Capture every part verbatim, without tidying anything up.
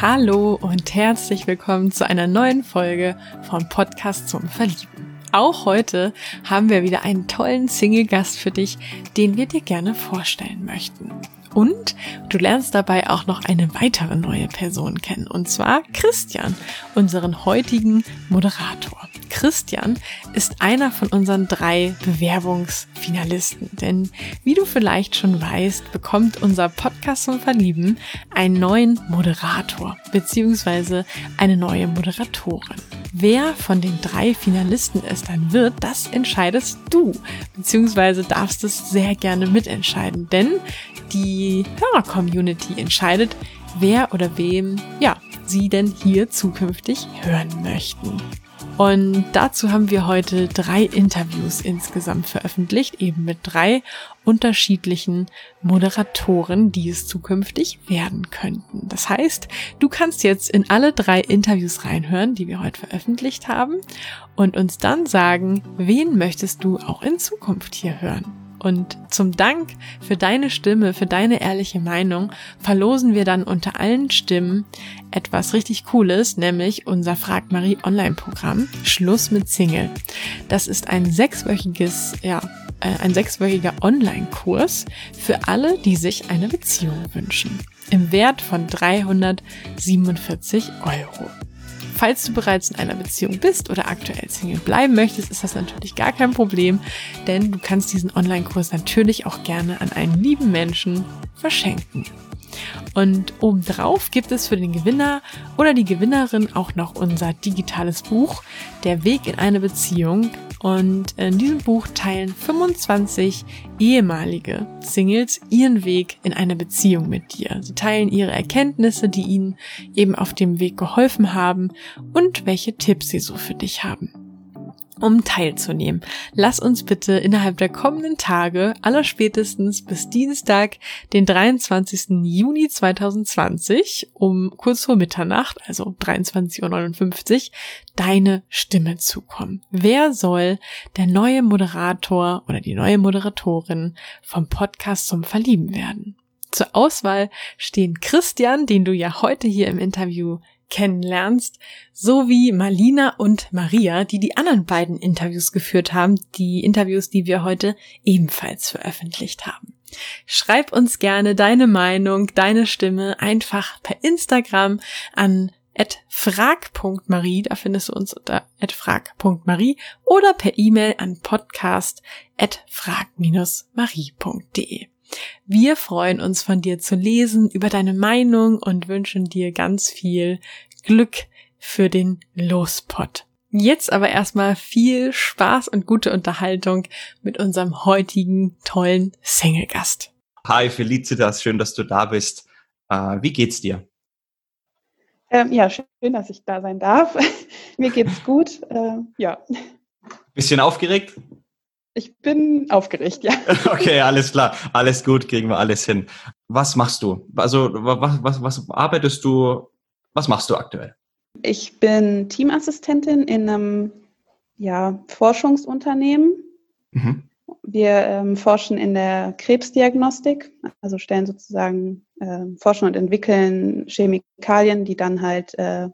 Hallo und herzlich willkommen zu einer neuen Folge vom Podcast zum Verlieben. Auch heute haben wir wieder einen tollen Single-Gast für dich, den wir dir gerne vorstellen möchten. Und du lernst dabei auch noch eine weitere neue Person kennen, und zwar Christian, unseren heutigen Moderator. Christian ist einer von unseren drei Bewerbungsfinalisten, denn wie du vielleicht schon weißt, bekommt unser Podcast zum Verlieben einen neuen Moderator bzw. eine neue Moderatorin. Wer von den drei Finalisten es dann wird, das entscheidest du, beziehungsweise darfst es sehr gerne mitentscheiden, denn die Hörer-Community entscheidet, wer oder wem, ja, sie denn hier zukünftig hören möchten. Und dazu haben wir heute drei Interviews insgesamt veröffentlicht, eben mit drei unterschiedlichen Moderatoren, die es zukünftig werden könnten. Das heißt, du kannst jetzt in alle drei Interviews reinhören, die wir heute veröffentlicht haben, und uns dann sagen, wen möchtest du auch in Zukunft hier hören. Und zum Dank für deine Stimme, für deine ehrliche Meinung, verlosen wir dann unter allen Stimmen etwas richtig Cooles, nämlich unser Frag Marie Online-Programm Schluss mit Single. Das ist ein sechswöchiges, ja, ein sechswöchiger Online-Kurs für alle, die sich eine Beziehung wünschen, im Wert von dreihundertsiebenundvierzig Euro. Falls du bereits in einer Beziehung bist oder aktuell Single bleiben möchtest, ist das natürlich gar kein Problem, denn du kannst diesen Online-Kurs natürlich auch gerne an einen lieben Menschen verschenken. Und obendrauf gibt es für den Gewinner oder die Gewinnerin auch noch unser digitales Buch, Der Weg in eine Beziehung. Und in diesem Buch teilen fünfundzwanzig ehemalige Singles ihren Weg in eine Beziehung mit dir. Sie teilen ihre Erkenntnisse, die ihnen eben auf dem Weg geholfen haben, und welche Tipps sie so für dich haben. Um teilzunehmen, lass uns bitte innerhalb der kommenden Tage, allerspätestens bis Dienstag, den dreiundzwanzigsten Juni zweitausendzwanzig, um kurz vor Mitternacht, also dreiundzwanzig Uhr neunundfünfzig, deine Stimme zukommen. Wer soll der neue Moderator oder die neue Moderatorin vom Podcast zum Verlieben werden? Zur Auswahl stehen Christian, den du ja heute hier im Interview kennenlernst, sowie Malina und Maria, die die anderen beiden Interviews geführt haben, die Interviews, die wir heute ebenfalls veröffentlicht haben. Schreib uns gerne deine Meinung, deine Stimme einfach per Instagram an at frag punkt marie, da findest du uns unter at frag punkt marie, oder per E-Mail an podcast at frag dash marie punkt de. Wir freuen uns, von dir zu lesen, über deine Meinung, und wünschen dir ganz viel Glück für den Lospot. Jetzt aber erstmal viel Spaß und gute Unterhaltung mit unserem heutigen tollen Single-Gast. Hi Felicitas, schön, dass du da bist. Äh, wie geht's dir? Ähm, ja, schön, dass ich da sein darf. Mir geht's gut. Äh, ja. Bisschen aufgeregt? Ich bin aufgeregt, ja. Okay, alles klar. Alles gut, kriegen wir alles hin. Was machst du? Also, was, was, was arbeitest du? Was machst du aktuell? Ich bin Teamassistentin in einem ja, Forschungsunternehmen. Mhm. Wir ähm, forschen in der Krebsdiagnostik, also stellen sozusagen, äh, forschen und entwickeln Chemikalien, die dann halt äh,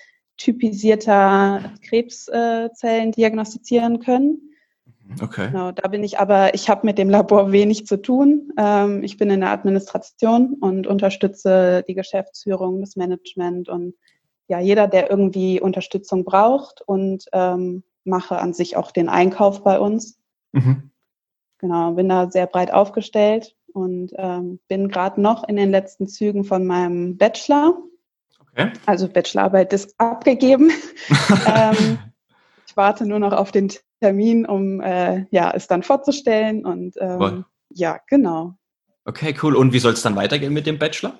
typisierter Krebszellen äh, diagnostizieren können. Okay. Genau, da bin ich aber, ich habe mit dem Labor wenig zu tun. Ähm, ich bin in der Administration und unterstütze die Geschäftsführung, das Management und ja, jeder, der irgendwie Unterstützung braucht, und ähm, mache an sich auch den Einkauf bei uns. Mhm. Genau, bin da sehr breit aufgestellt und ähm, bin gerade noch in den letzten Zügen von meinem Bachelor. Okay. Also Bachelorarbeit ist abgegeben. ähm, ich warte nur noch auf den Termin, um äh, ja, es dann vorzustellen, und ähm, ja, genau. Okay, cool. Und wie soll es dann weitergehen mit dem Bachelor?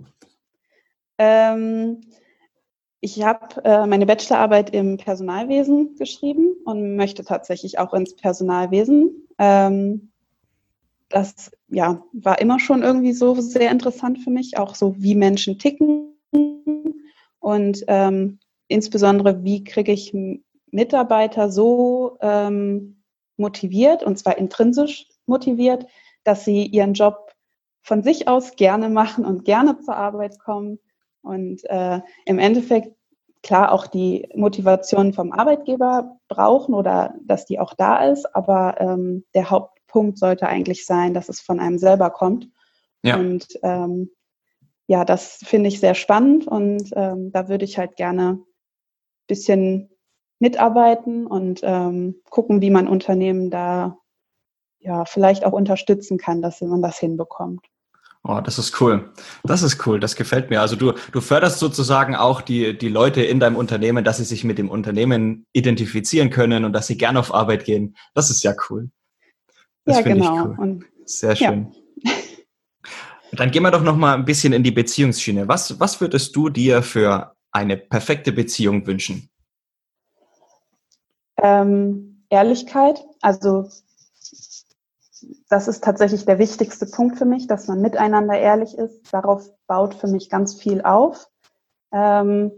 Ähm, ich habe äh, meine Bachelorarbeit im Personalwesen geschrieben und möchte tatsächlich auch ins Personalwesen. Ähm, das ja, war immer schon irgendwie so sehr interessant für mich, auch so wie Menschen ticken, und ähm, insbesondere wie kriege ich Mitarbeiter so ähm, motiviert, und zwar intrinsisch motiviert, dass sie ihren Job von sich aus gerne machen und gerne zur Arbeit kommen. Und äh, im Endeffekt, klar, auch die Motivation vom Arbeitgeber brauchen oder dass die auch da ist, aber ähm, der Hauptpunkt sollte eigentlich sein, dass es von einem selber kommt. Ja. Und ähm, ja, das finde ich sehr spannend und ähm, da würde ich halt gerne ein bisschen mitarbeiten und ähm, gucken, wie man Unternehmen da ja vielleicht auch unterstützen kann, dass man das hinbekommt. Oh, das ist cool. Das ist cool. Das gefällt mir. Also du, du förderst sozusagen auch die, die Leute in deinem Unternehmen, dass sie sich mit dem Unternehmen identifizieren können und dass sie gerne auf Arbeit gehen. Das ist ja cool. Das Ja, finde ich genau. cool. Und Sehr ja. schön. Dann gehen wir doch noch mal ein bisschen in die Beziehungsschiene. Was, was würdest du dir für eine perfekte Beziehung wünschen? Ähm, Ehrlichkeit, also das ist tatsächlich der wichtigste Punkt für mich, dass man miteinander ehrlich ist. Darauf baut für mich ganz viel auf. Ähm,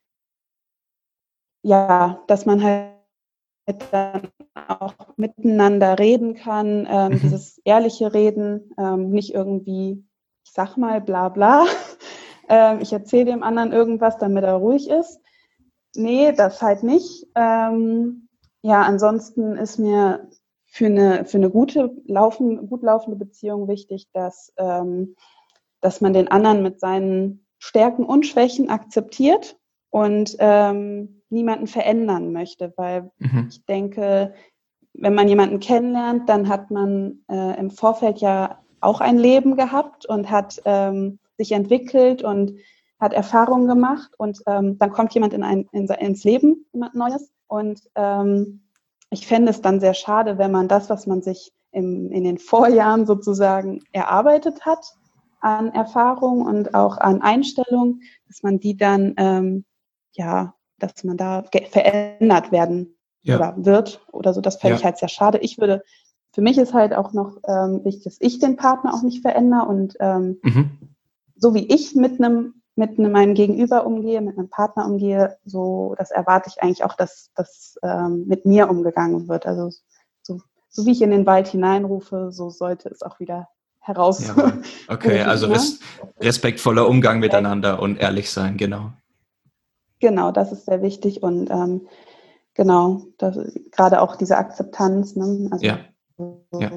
ja, dass man halt dann auch miteinander reden kann, ähm, Mhm. dieses ehrliche Reden, ähm, nicht irgendwie, ich sag mal, bla bla, ähm, ich erzähle dem anderen irgendwas, damit er ruhig ist. Nee, das halt nicht. Ähm, ja, ansonsten ist mir für eine, für eine gute, laufen, gut laufende Beziehung wichtig, dass, ähm, dass man den anderen mit seinen Stärken und Schwächen akzeptiert und ähm, niemanden verändern möchte, weil Mhm. ich denke, wenn man jemanden kennenlernt, dann hat man äh, im Vorfeld ja auch ein Leben gehabt und hat ähm, sich entwickelt und hat Erfahrungen gemacht und ähm, dann kommt jemand in ein, in, ins Leben, jemand Neues und ähm, ich fände es dann sehr schade, wenn man das, was man sich im, in den Vorjahren sozusagen erarbeitet hat, an Erfahrung und auch an Einstellung, dass man die dann, ähm, ja, dass man da verändert werden Ja. oder wird oder so. Das fände Ja. ich halt sehr schade. Ich würde, für mich ist halt auch noch ähm, wichtig, dass ich den Partner auch nicht verändere und ähm, Mhm. so wie ich mit einem mit einem, meinem Gegenüber umgehe, mit einem Partner umgehe, so das erwarte ich eigentlich auch, dass das ähm, mit mir umgegangen wird. Also so, so wie ich in den Wald hineinrufe, so sollte es auch wieder heraus. Jawohl. Okay, rufen, also ne? res respektvoller Umgang miteinander und ehrlich sein, genau. Genau, das ist sehr wichtig und ähm, genau, das, gerade auch diese Akzeptanz, ne? Also Ja. Ja.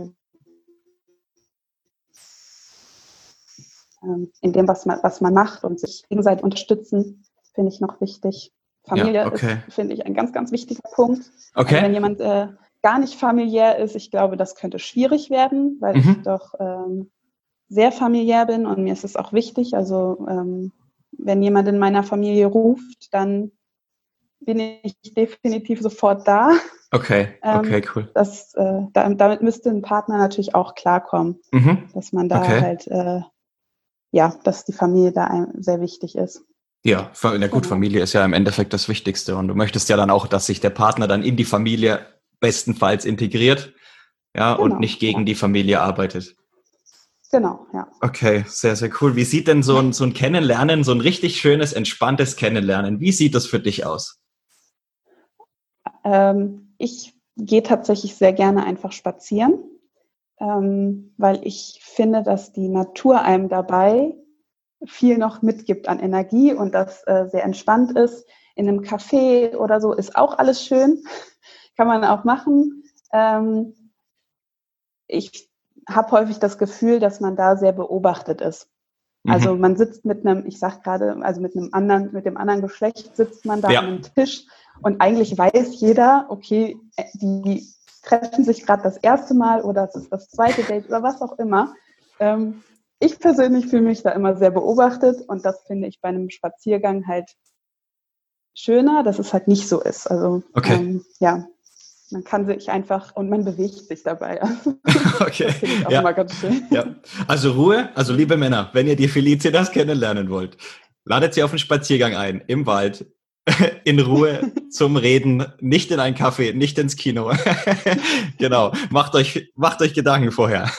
ähm, in dem, was man, was man macht und sich gegenseitig unterstützen, finde ich noch wichtig. Ja, Familie okay. ist, finde ich, ein ganz, ganz wichtiger Punkt. Also Okay. wenn jemand äh, gar nicht familiär ist, ich glaube, das könnte schwierig werden, weil Mhm. ich doch ähm, sehr familiär bin und mir ist es auch wichtig. Also ähm, wenn jemand in meiner Familie ruft, dann bin ich definitiv sofort da. Okay, okay, Ähm, cool. das, äh, da, damit müsste ein Partner natürlich auch klarkommen, Mhm. dass man da Okay. halt, äh, ja, dass die Familie da einem sehr wichtig ist. Ja, Fa- na gut, Genau. Familie ist ja im Endeffekt das Wichtigste und du möchtest ja dann auch, dass sich der Partner dann in die Familie bestenfalls integriert, ja, und Genau, nicht gegen ja. die Familie arbeitet. Genau, ja. Okay, sehr, sehr cool. Wie sieht denn so ein, so ein Kennenlernen, so ein richtig schönes, entspanntes Kennenlernen, wie sieht das für dich aus? Ähm, ich gehe tatsächlich sehr gerne einfach spazieren, ähm, weil ich finde, dass die Natur einem dabei viel noch mitgibt an Energie und das äh, sehr entspannt ist. In einem Café oder so ist auch alles schön, kann man auch machen. Ähm, ich habe häufig das Gefühl, dass man da sehr beobachtet ist. Also Mhm. man sitzt mit einem, ich sag gerade, also mit einem anderen, mit dem anderen Geschlecht sitzt man da Ja. an einem Tisch und eigentlich weiß jeder, okay, die treffen sich gerade das erste Mal oder es ist das zweite Date oder was auch immer. Ähm, ich persönlich fühle mich da immer sehr beobachtet und das finde ich bei einem Spaziergang halt schöner, dass es halt nicht so ist. Also Okay. ähm, ja, man kann sich einfach und man bewegt sich dabei. Okay. Das finde ich auch Ja. immer ganz schön. Ja. Also Ruhe, also liebe Männer, wenn ihr die Felicitas kennenlernen wollt, ladet sie auf einen Spaziergang ein, im Wald, in Ruhe zum Reden, nicht in einen Café, nicht ins Kino. Genau. Macht euch, macht euch Gedanken vorher.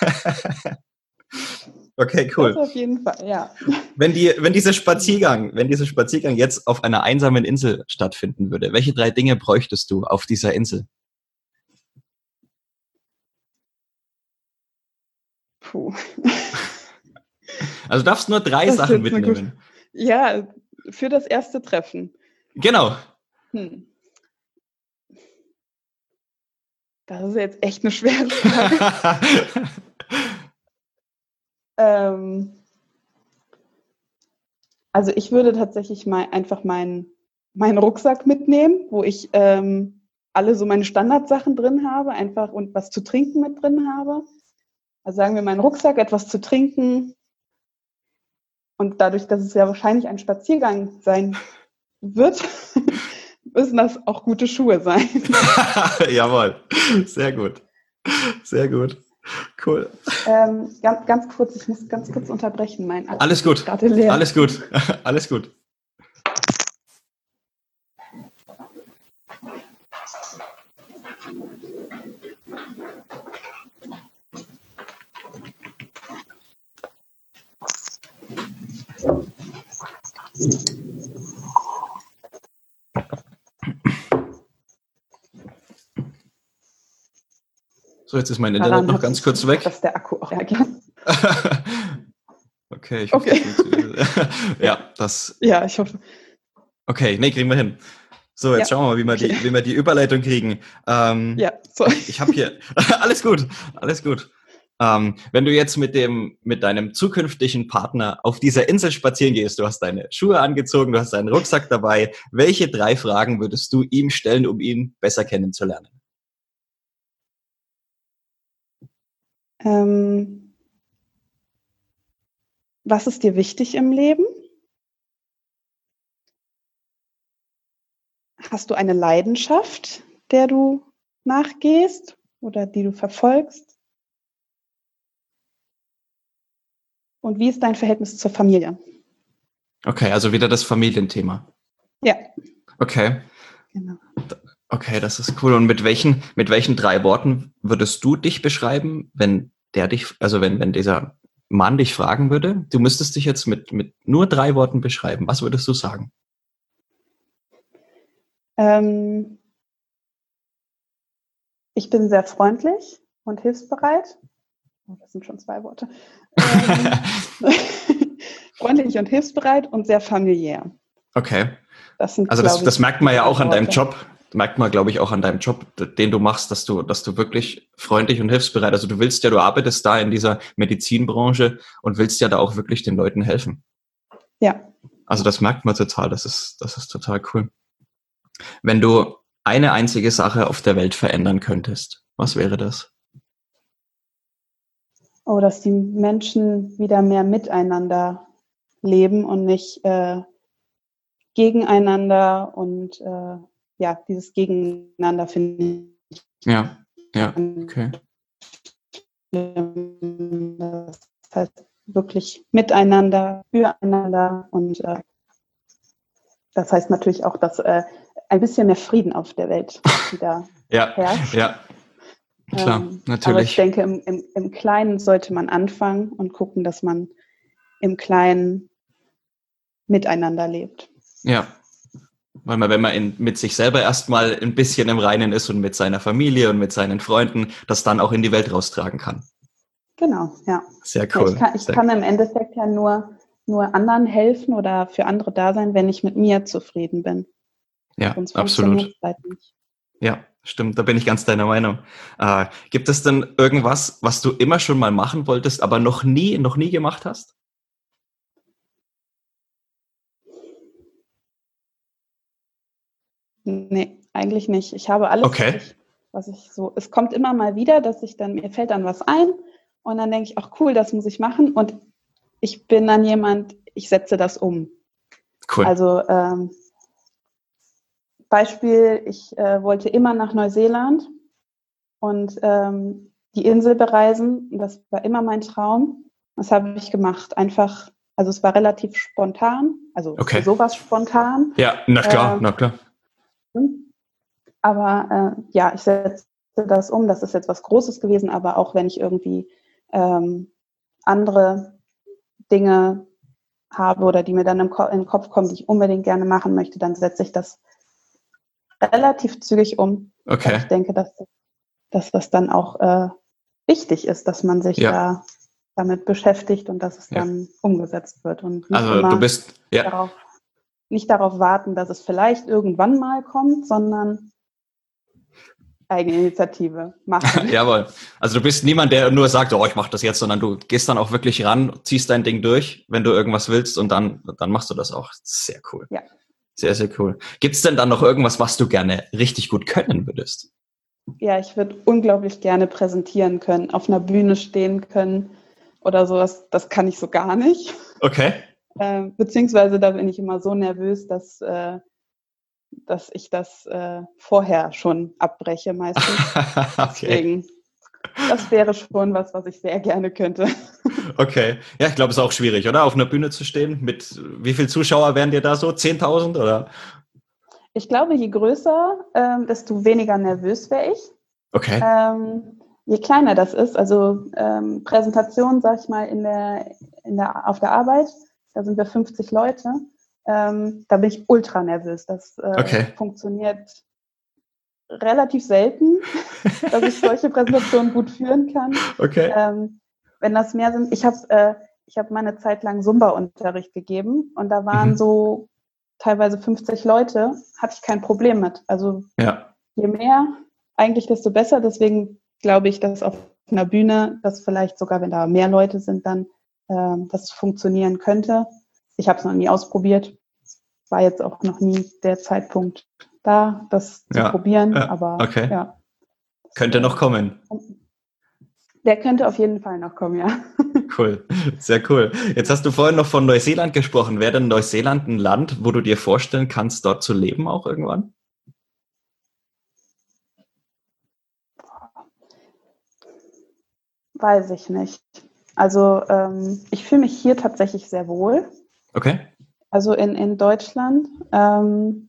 Okay, Das cool. auf jeden Fall, ja. Wenn die, wenn dieser Spaziergang, wenn dieser Spaziergang jetzt auf einer einsamen Insel stattfinden würde, welche drei Dinge bräuchtest du auf dieser Insel? Puh. Also du darfst nur drei Das ist Sachen jetzt eine gute. mitnehmen. Ja, für das erste Treffen. Genau. Hm. Das ist jetzt echt eine schwere Frage. ähm, also ich würde tatsächlich mal einfach meinen meinen Rucksack mitnehmen, wo ich ähm, alle so meine Standardsachen drin habe, einfach und was zu trinken mit drin habe. Also sagen wir meinen Rucksack, etwas zu trinken. Und dadurch, dass es ja wahrscheinlich ein Spaziergang sein wird, müssen das auch gute Schuhe sein. Jawohl, sehr gut. Sehr gut. Cool. Ähm, ganz, ganz kurz, ich muss ganz kurz unterbrechen. Mein Akku Alles gut. ist gerade leer. Alles gut. Alles gut. So, jetzt ist mein Internet Daran noch hat ganz sich- kurz weg. Dass der Akku auch reagiert. Okay, ich hoffe, Okay. das funktioniert. Ja, das. Ja, ich hoffe. Okay, nee, kriegen wir hin. So, jetzt Ja. schauen wir mal, wie wir, Okay. die, wie wir die Überleitung kriegen. Ähm, Ja, so. Ich habe hier alles gut, alles gut. Ähm, wenn du jetzt mit dem mit deinem zukünftigen Partner auf dieser Insel spazieren gehst, du hast deine Schuhe angezogen, du hast deinen Rucksack dabei. Welche drei Fragen würdest du ihm stellen, um ihn besser kennenzulernen? Ähm, was ist dir wichtig im Leben? Hast du eine Leidenschaft, der du nachgehst oder die du verfolgst? Und wie ist dein Verhältnis zur Familie? Okay, also wieder das Familienthema. Ja, Okay, genau. okay, das ist cool. Und mit welchen mit welchen drei Worten würdest du dich beschreiben, wenn der dich, also wenn wenn dieser Mann dich fragen würde? Du müsstest dich jetzt mit mit nur drei Worten beschreiben. Was würdest du sagen? Ähm, ich bin sehr freundlich und hilfsbereit. Oh, das sind schon zwei Worte. Ähm, freundlich und hilfsbereit und sehr familiär. Okay. Das sind, Also das, glaube das ich, merkt man die ja drei auch an deinem Worte. Job. Merkt man, glaube ich, auch an deinem Job, den du machst, dass du, dass du wirklich freundlich und hilfsbereit. Also du willst ja, du arbeitest da in dieser Medizinbranche und willst ja da auch wirklich den Leuten helfen. Ja. Also das merkt man total. Das ist, das ist total cool. Wenn du eine einzige Sache auf der Welt verändern könntest, was wäre das? Oh, dass die Menschen wieder mehr miteinander leben und nicht äh, gegeneinander und äh, ja, dieses Gegeneinander finde ich Ja, ja, okay. schlimm. Das heißt wirklich miteinander, füreinander und äh, das heißt natürlich auch, dass äh, ein bisschen mehr Frieden auf der Welt wieder Ja, herrscht. ja, klar, Ähm, natürlich. Aber ich denke, im, im, im Kleinen sollte man anfangen und gucken, dass man im Kleinen miteinander lebt. Ja, weil man, wenn man in, mit sich selber erstmal ein bisschen im Reinen ist und mit seiner Familie und mit seinen Freunden, das dann auch in die Welt raustragen kann. Genau, ja. Sehr Ja, cool. ich kann, ich Sehr kann im Endeffekt ja nur, nur anderen helfen oder für andere da sein, wenn ich mit mir zufrieden bin. Ja, Sonst absolut. funktioniert es halt nicht. Ja, stimmt, da bin ich ganz deiner Meinung. Äh, gibt es denn irgendwas, was du immer schon mal machen wolltest, aber noch nie, noch nie gemacht hast? Nee, eigentlich nicht. Ich habe alles, Okay. was, ich, was ich so, es kommt immer mal wieder, dass ich dann, mir fällt dann was ein und dann denke ich, ach cool, das muss ich machen und ich bin dann jemand, ich setze das um. Cool. Also ähm, Beispiel, ich äh, wollte immer nach Neuseeland und ähm, die Insel bereisen. Das war immer mein Traum. Das habe ich gemacht. Einfach, also es war relativ spontan, also Okay. für sowas spontan. Ja, na klar, Ähm, na klar. Aber äh, ja, ich setze das um. Das ist jetzt was Großes gewesen, aber auch wenn ich irgendwie ähm, andere Dinge habe oder die mir dann im, Ko- in den Kopf kommen, die ich unbedingt gerne machen möchte, dann setze ich das relativ zügig um. Weil Okay. ich denke, dass, dass das dann auch äh, wichtig ist, dass man sich Ja. da damit beschäftigt und dass es Ja. dann umgesetzt wird und nicht Also immer du bist, ja, darauf. nicht darauf warten, dass es vielleicht irgendwann mal kommt, sondern Eigeninitiative machen. Jawohl. Also du bist niemand, der nur sagt, oh, ich mache das jetzt, sondern du gehst dann auch wirklich ran, ziehst dein Ding durch, wenn du irgendwas willst und dann, dann machst du das auch. Sehr cool. Ja. Sehr, sehr cool. Gibt's denn dann noch irgendwas, was du gerne richtig gut können würdest? Ja, ich würde unglaublich gerne präsentieren können, auf einer Bühne stehen können oder sowas. Das kann ich so gar nicht. Okay. Äh, beziehungsweise da bin ich immer so nervös, dass, äh, dass ich das äh, vorher schon abbreche meistens. Okay. Deswegen, das wäre schon was, was ich sehr gerne könnte. Okay. Ja, ich glaube, es ist auch schwierig, oder? Auf einer Bühne zu stehen. Mit wie viel Zuschauer wären dir da so? zehntausend oder? Ich glaube, je größer, ähm, desto weniger nervös wäre ich. Okay. Ähm, je kleiner das ist, also ähm, Präsentation, sag ich mal, in der, in der, auf der Arbeit, da sind wir fünfzig Leute, ähm, da bin ich ultra nervös. Das äh, Okay. funktioniert relativ selten, dass ich solche Präsentationen gut führen kann. Okay. Ähm, wenn das mehr sind, ich habe äh, ich hab mal eine Zeit lang Zumba-Unterricht gegeben und da waren Mhm. so teilweise fünfzig Leute, hatte ich kein Problem mit. Also Ja. je mehr, eigentlich desto besser. Deswegen glaube ich, dass auf einer Bühne, dass vielleicht sogar, wenn da mehr Leute sind, dann äh, das funktionieren könnte. Ich habe es noch nie ausprobiert. War jetzt auch noch nie der Zeitpunkt da, das zu Ja. probieren. Ja. Aber Okay. ja. Könnte noch kommen. Der könnte auf jeden Fall noch kommen, ja. Cool, sehr cool. Jetzt hast du vorhin noch von Neuseeland gesprochen. Wäre denn Neuseeland ein Land, wo du dir vorstellen kannst, dort zu leben auch irgendwann? Weiß ich nicht. Also ähm, ich fühle mich hier tatsächlich sehr wohl. Okay. Also in, in Deutschland. Ähm,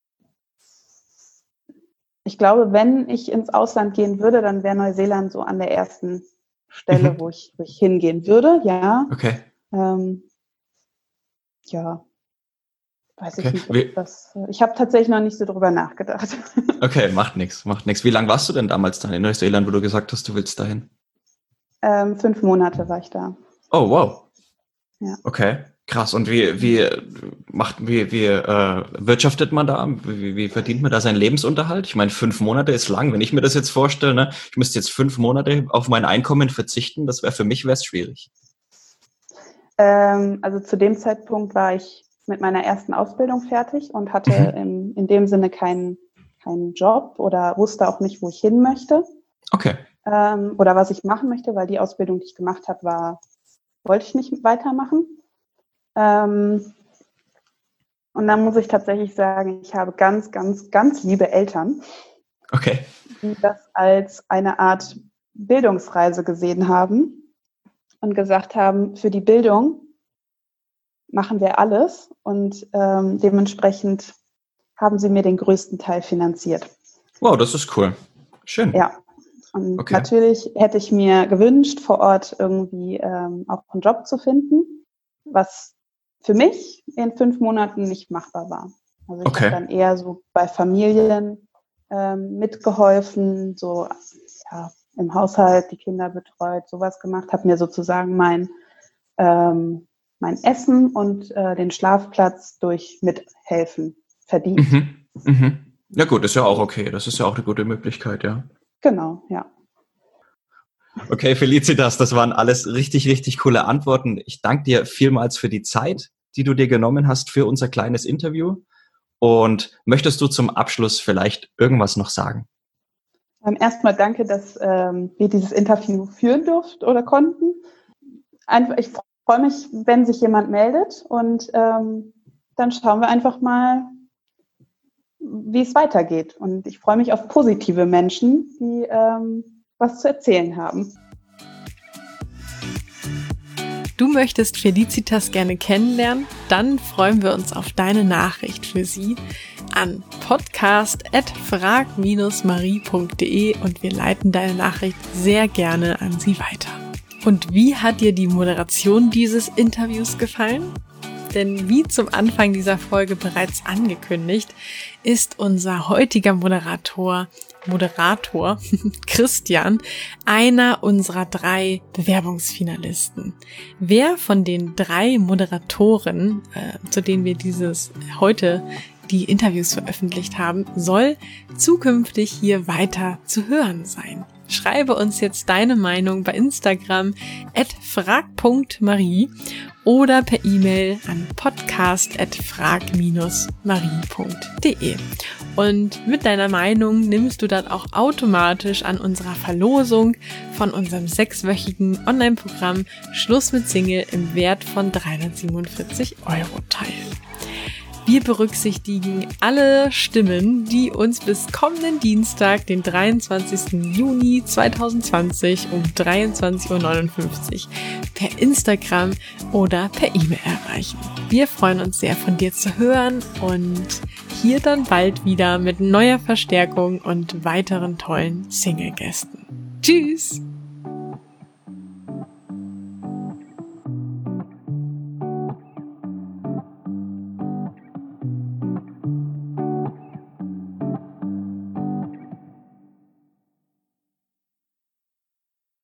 ich glaube, wenn ich ins Ausland gehen würde, dann wäre Neuseeland so an der ersten Stelle, Mhm. wo ich, wo ich hingehen würde. Ja. Okay. Ähm, ja. Weiß Okay. ich nicht, ob Wie- das. Ich habe tatsächlich noch nicht so drüber nachgedacht. Okay, macht nichts, macht nichts. Wie lange warst du denn damals dann in Neuseeland, wo du gesagt hast, du willst dahin? ähm, fünf Monate war ich da. Oh, wow. Ja. Okay, krass. Und wie, wie macht, wie, wie äh, wirtschaftet man da? Wie, wie verdient man da seinen Lebensunterhalt? Ich meine, fünf Monate ist lang. Wenn ich mir das jetzt vorstelle, ne, ich müsste jetzt fünf Monate auf mein Einkommen verzichten, das wäre für mich wär's schwierig. Ähm, also zu dem Zeitpunkt war ich mit meiner ersten Ausbildung fertig und hatte Mhm. in, in dem Sinne keinen keinen Job oder wusste auch nicht, wo ich hin möchte Okay. ähm, oder was ich machen möchte, weil die Ausbildung, die ich gemacht habe, war, wollte ich nicht weitermachen. Ähm, und dann muss ich tatsächlich sagen, ich habe ganz, ganz, ganz liebe Eltern, Okay. die das als eine Art Bildungsreise gesehen haben und gesagt haben, für die Bildung machen wir alles und ähm, dementsprechend haben sie mir den größten Teil finanziert. Wow, das ist cool. Schön. Ja, und Okay. natürlich hätte ich mir gewünscht, vor Ort irgendwie ähm, auch einen Job zu finden, was für mich in fünf Monaten nicht machbar war. Also ich Okay. habe dann eher so bei Familien ähm, mitgeholfen, so ja, im Haushalt die Kinder betreut, sowas gemacht, habe mir sozusagen mein ähm, mein Essen und äh, den Schlafplatz durch Mithelfen verdient. Mhm. Mhm. Ja gut, ist ja auch okay. Das ist ja auch eine gute Möglichkeit, ja. Genau, ja. Okay, Felicitas, das waren alles richtig, richtig coole Antworten. Ich danke dir vielmals für die Zeit, die du dir genommen hast für unser kleines Interview. Und möchtest du zum Abschluss vielleicht irgendwas noch sagen? Ähm, erstmal danke, dass ähm, wir dieses Interview führen durften oder konnten. Einfach, ich freue mich, wenn sich jemand meldet und ähm, dann schauen wir einfach mal, wie es weitergeht. Und ich freue mich auf positive Menschen, die ähm, was zu erzählen haben. Du möchtest Felicitas gerne kennenlernen? Dann freuen wir uns auf deine Nachricht für sie an podcast at frag dash marie punkt de und wir leiten deine Nachricht sehr gerne an sie weiter. Und wie hat dir die Moderation dieses Interviews gefallen? Denn wie zum Anfang dieser Folge bereits angekündigt, ist unser heutiger Moderator Moderator, Christian, einer unserer drei Bewerbungsfinalisten. Wer von den drei Moderatoren, äh, zu denen wir dieses heute die Interviews veröffentlicht haben, soll zukünftig hier weiter zu hören sein? Schreibe uns jetzt deine Meinung bei Instagram at frag punkt marie oder per E-Mail an podcast at frag dash marie punkt de. Und mit deiner Meinung nimmst du dann auch automatisch an unserer Verlosung von unserem sechswöchigen Online-Programm Schluss mit Single im Wert von dreihundertsiebenundvierzig Euro teil. Wir berücksichtigen alle Stimmen, die uns bis kommenden Dienstag, den dreiundzwanzigsten Juni zweitausendzwanzig um dreiundzwanzig Uhr neunundfünfzig per Instagram oder per E-Mail erreichen. Wir freuen uns sehr, von dir zu hören und hier dann bald wieder mit neuer Verstärkung und weiteren tollen Single-Gästen. Tschüss!